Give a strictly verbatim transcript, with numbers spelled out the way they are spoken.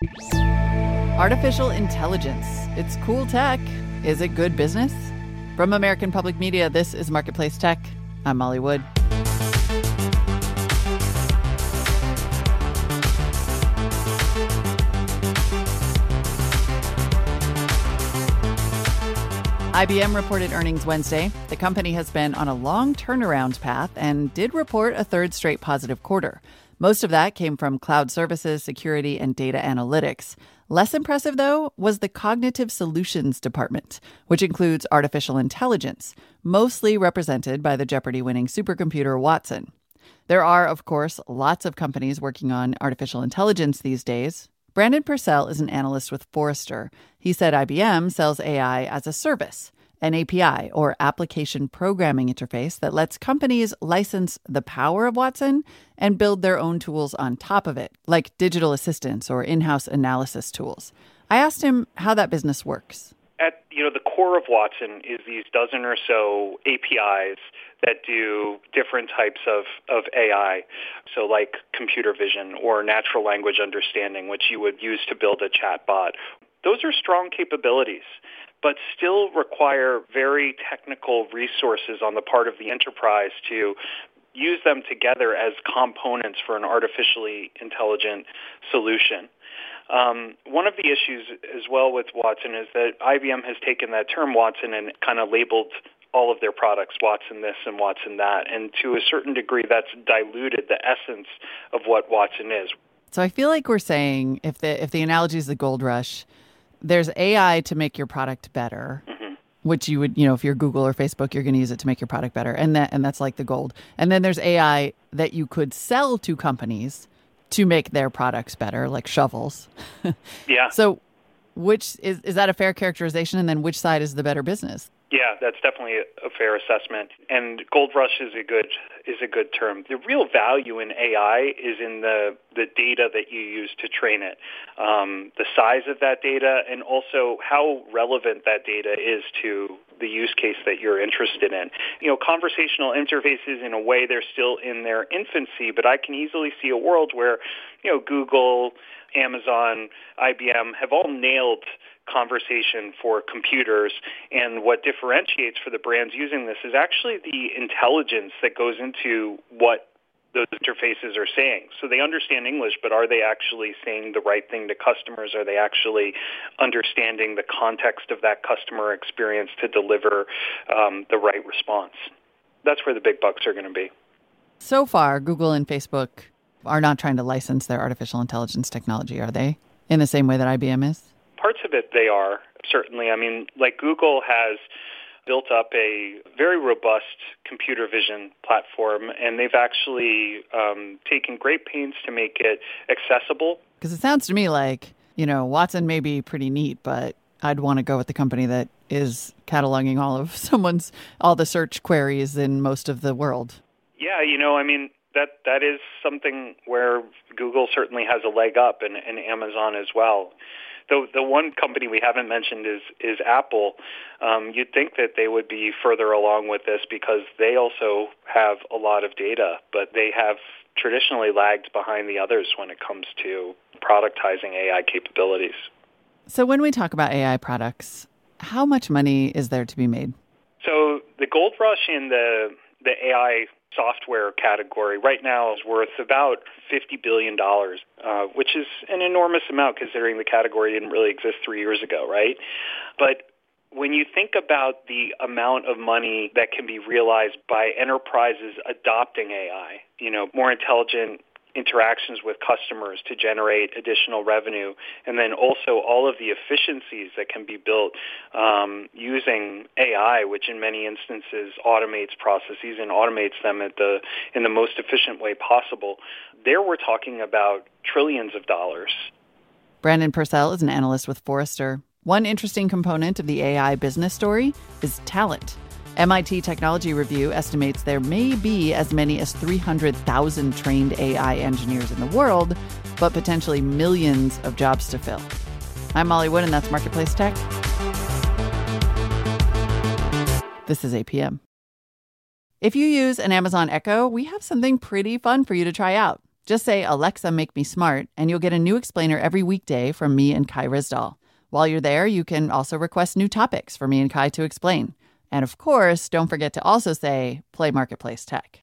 Artificial intelligence. It's cool tech. Is it good business? From American Public Media, this is Marketplace Tech. I'm Molly Wood. I B M reported earnings Wednesday. The company has been on a long turnaround path and did report a third straight positive quarter. Most of that came from cloud services, security, and data analytics. Less impressive, though, was the Cognitive Solutions Department, which includes artificial intelligence, mostly represented by the Jeopardy-winning supercomputer Watson. There are, of course, lots of companies working on artificial intelligence these days. Brandon Purcell is an analyst with Forrester. He said I B M sells A I as a service, an A P I, or application programming interface that lets companies license the power of Watson and build their own tools on top of it, like digital assistants or in-house analysis tools. I asked him how that business works. At you know the core of Watson is these dozen or so A P Is that do different types of, of A I, so like computer vision or natural language understanding, which you would use to build a chatbot. Those are strong capabilities, but still require very technical resources on the part of the enterprise to use them together as components for an artificially intelligent solution. Um, one of the issues as well with Watson is that I B M has taken that term Watson and kind of labeled all of their products, Watson this and Watson that. And to a certain degree, that's diluted the essence of what Watson is. So I feel like we're saying, if the if the analogy is the gold rush, there's A I to make your product better, mm-hmm. which you would, you know, if you're Google or Facebook, you're going to use it to make your product better. And that and that's like the gold. And then there's A I that you could sell to companies to make their products better, like shovels. Yeah. So which is is that a fair characterization? And then which side is the better business? Yeah, that's definitely a fair assessment. And gold rush is a good is a good term. The real value in A I is in the, the data that you use to train it, um, the size of that data, and also how relevant that data is to the use case that you're interested in. You know, conversational interfaces, in a way, they're still in their infancy, but I can easily see a world where, you know, Google, Amazon, I B M have all nailed conversation for computers, and what differentiates for the brands using this is actually the intelligence that goes into what those interfaces are saying. So they understand English, but are they actually saying the right thing to customers? Are they actually understanding the context of that customer experience to deliver um, the right response? That's where the big bucks are going to be. So far, Google and Facebook are not trying to license their artificial intelligence technology, are they? In the same way that I B M is? Parts of it they are, certainly. I mean, like Google has built up a very robust computer vision platform, and they've actually um, taken great pains to make it accessible. Because it sounds to me like, you know, Watson may be pretty neat, but I'd want to go with the company that is cataloging all of someone's, all the search queries in most of the world. Yeah, you know, I mean, that that is something where Google certainly has a leg up, and, and Amazon as well. The the one company we haven't mentioned is is Apple. Um, you'd think that they would be further along with this because they also have a lot of data, but they have traditionally lagged behind the others when it comes to productizing A I capabilities. So when we talk about A I products, how much money is there to be made? So the gold rush in the the A I software category right now is worth about fifty billion dollars, uh, which is an enormous amount considering the category didn't really exist three years ago, right? But when you think about the amount of money that can be realized by enterprises adopting A I, you know, more intelligent interactions with customers to generate additional revenue, and then also all of the efficiencies that can be built um, using A I, which in many instances automates processes and automates them at the in the most efficient way possible. There we're talking about trillions of dollars. Brandon Purcell is an analyst with Forrester. One interesting component of the A I business story is talent. M I T Technology Review estimates there may be as many as three hundred thousand trained A I engineers in the world, but potentially millions of jobs to fill. I'm Molly Wood, and that's Marketplace Tech. This is A P M. If you use an Amazon Echo, we have something pretty fun for you to try out. Just say, Alexa, make me smart, and you'll get a new explainer every weekday from me and Kai Ryssdal. While you're there, you can also request new topics for me and Kai to explain. And of course, don't forget to also say, play Marketplace Tech.